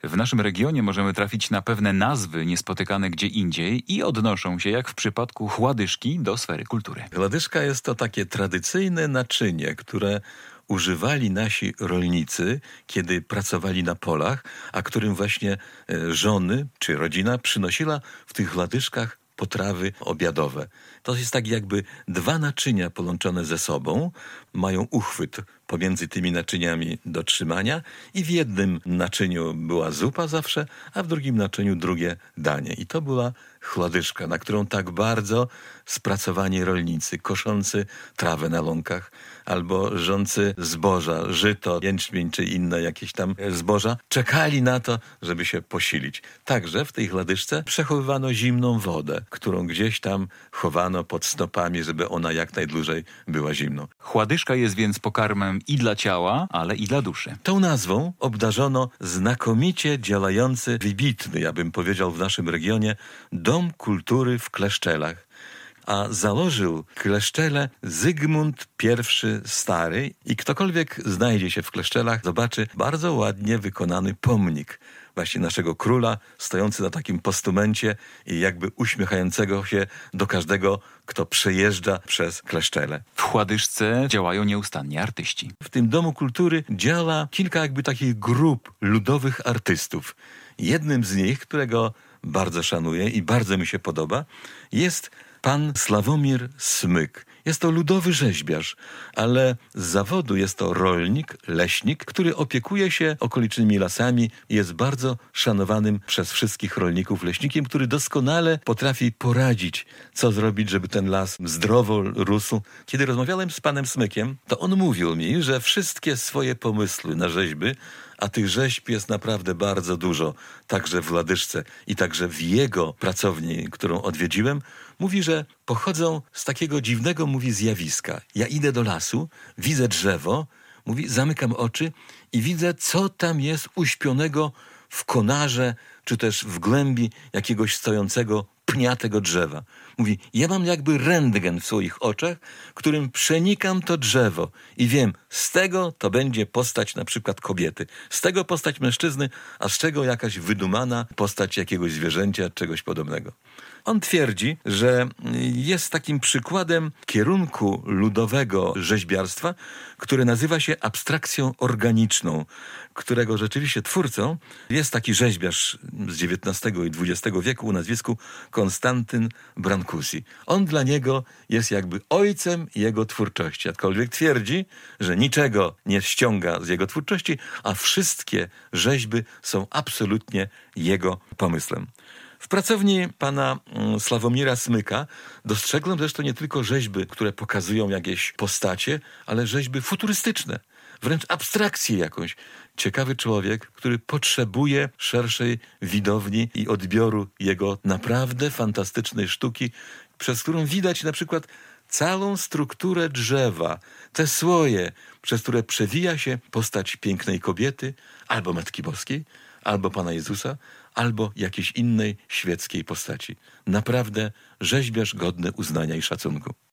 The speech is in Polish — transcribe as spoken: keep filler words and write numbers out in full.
W naszym regionie możemy trafić na pewne nazwy niespotykane gdzie indziej i odnoszą się, jak w przypadku chładyszki, do sfery kultury. Chładyszka jest to takie tradycyjne naczynie, które używali nasi rolnicy, kiedy pracowali na polach, a którym właśnie żony czy rodzina przynosiła w tych chładyszkach potrawy obiadowe. To jest tak jakby dwa naczynia połączone ze sobą, mają uchwyt pomiędzy tymi naczyniami do trzymania i w jednym naczyniu była zupa zawsze, a w drugim naczyniu drugie danie. I to była chładyszka, na którą tak bardzo spracowani rolnicy, koszący trawę na łąkach albo żący zboża, żyto, jęczmień czy inne jakieś tam zboża, czekali na to, żeby się posilić. Także w tej chładyszce przechowywano zimną wodę, którą gdzieś tam chowano pod stopami, żeby ona jak najdłużej była zimną. Chładyszka jest więc pokarmem i dla ciała, ale i dla duszy. Tą nazwą obdarzono znakomicie działający, wybitny, ja bym powiedział w naszym regionie, Dom Kultury w Kleszczelach. A założył Kleszczele Zygmunt pierwszy Stary i ktokolwiek znajdzie się w Kleszczelach, zobaczy bardzo ładnie wykonany pomnik właśnie naszego króla, stojący na takim postumencie i jakby uśmiechającego się do każdego, kto przejeżdża przez Kleszczele. W chładyszce działają nieustannie artyści. W tym Domu Kultury działa kilka jakby takich grup ludowych artystów. Jednym z nich, którego bardzo szanuję i bardzo mi się podoba, jest pan Sławomir Smyk. Jest to ludowy rzeźbiarz, ale z zawodu jest to rolnik, leśnik, który opiekuje się okolicznymi lasami i jest bardzo szanowanym przez wszystkich rolników leśnikiem, który doskonale potrafi poradzić, co zrobić, żeby ten las zdrowo rósł. Kiedy rozmawiałem z panem Smykiem, to on mówił mi, że wszystkie swoje pomysły na rzeźby, a tych rzeźb jest naprawdę bardzo dużo, także w Chładyszce i także w jego pracowni, którą odwiedziłem, mówi, że pochodzą z takiego dziwnego, mówi, zjawiska. Ja idę do lasu, widzę drzewo, mówi, zamykam oczy i widzę, co tam jest uśpionego w konarze, czy też w głębi jakiegoś stojącego pnia tego drzewa. Mówi, ja mam jakby rentgen w swoich oczach, którym przenikam to drzewo i wiem, z tego to będzie postać na przykład kobiety, z tego postać mężczyzny, a z czego jakaś wydumana postać jakiegoś zwierzęcia, czegoś podobnego. On twierdzi, że jest takim przykładem kierunku ludowego rzeźbiarstwa, które nazywa się abstrakcją organiczną, którego rzeczywiście twórcą jest taki rzeźbiarz z dziewiętnastego i dwudziestego wieku o nazwisku Konstantyn Brancusi. On dla niego jest jakby ojcem jego twórczości, aczkolwiek twierdzi, że niczego nie ściąga z jego twórczości, a wszystkie rzeźby są absolutnie jego pomysłem. W pracowni pana Sławomira Smyka dostrzegłem zresztą nie tylko rzeźby, które pokazują jakieś postacie, ale rzeźby futurystyczne, wręcz abstrakcję jakąś. Ciekawy człowiek, który potrzebuje szerszej widowni i odbioru jego naprawdę fantastycznej sztuki, przez którą widać na przykład całą strukturę drzewa, te słoje, przez które przewija się postać pięknej kobiety, albo Matki Boskiej, albo Pana Jezusa, albo jakiejś innej świeckiej postaci. Naprawdę rzeźbiarz godny uznania i szacunku.